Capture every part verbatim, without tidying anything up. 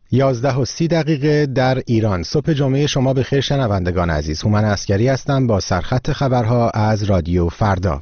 یازده و سی دقیقه در ایران. صبح جمعه شما بخیر شنوندگان عزیز. هومن عسکری هستم با سرخط خبرها از رادیو فردا.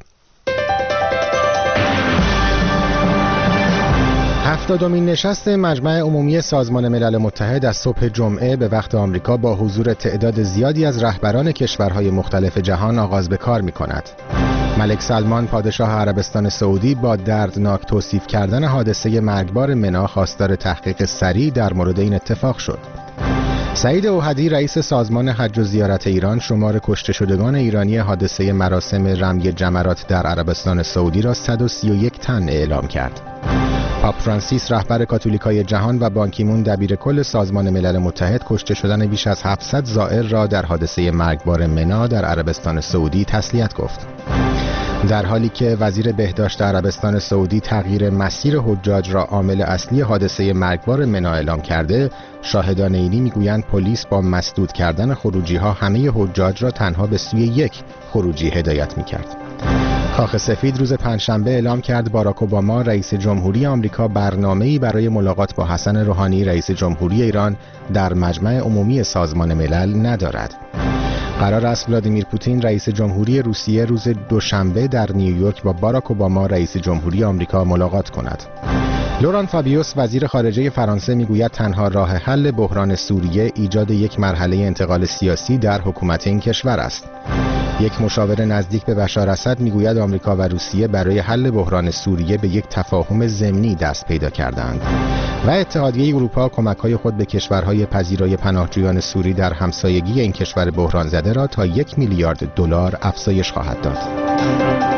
هفتادمین نشست مجمع عمومی سازمان ملل متحد از صبح جمعه به وقت آمریکا با حضور تعداد زیادی از رهبران کشورهای مختلف جهان آغاز به کار می‌کند. ملک سلمان پادشاه عربستان سعودی با دردناک توصیف کردن حادثه مرگبار منا خواستار تحقیق سریع در مورد این اتفاق شد. سعید اوحدی رئیس سازمان حج و زیارت ایران شمار کشته شدگان ایرانی حادثه مراسم رمی جمرات در عربستان سعودی را صد و سی و یک تن اعلام کرد. پاپ فرانسیس رهبر کاتولیکای جهان و بان کی مون دبیر کل سازمان ملل متحد کشته شدن بیش از هفتصد زائر را در حادثه مرگبار منا در عربستان سعودی تسلیت گفت. در حالی که وزیر بهداشت عربستان سعودی تغییر مسیر حجاج را عامل اصلی حادثه مرگبار منا اعلام کرده، شاهدان عینی میگویند پلیس با مسدود کردن خروجی ها همه حجاج را تنها به سوی یک خروجی هدایت میکرد. کاخ سفید روز پنجشنبه اعلام کرد باراک اوباما رئیس جمهوری آمریکا برنامه‌ای برای ملاقات با حسن روحانی رئیس جمهوری ایران در مجمع عمومی سازمان ملل ندارد. قرار است ولادیمیر پوتین رئیس جمهوری روسیه روز دوشنبه در نیویورک با باراک اوباما رئیس جمهوری آمریکا ملاقات کند. لوران فابیوس وزیر خارجه فرانسه میگوید تنها راه حل بحران سوریه ایجاد یک مرحله انتقال سیاسی در حکومت این کشور است. یک مشاور نزدیک به بشار اسد میگوید آمریکا و روسیه برای حل بحران سوریه به یک تفاهم ضمنی دست پیدا کردند و اتحادیه اروپا کمک‌های خود به کشورهای پذیرای پناهجویان سوری در همسایگی این کشور بحران زده را تا یک میلیارد دلار افزایش خواهد داد.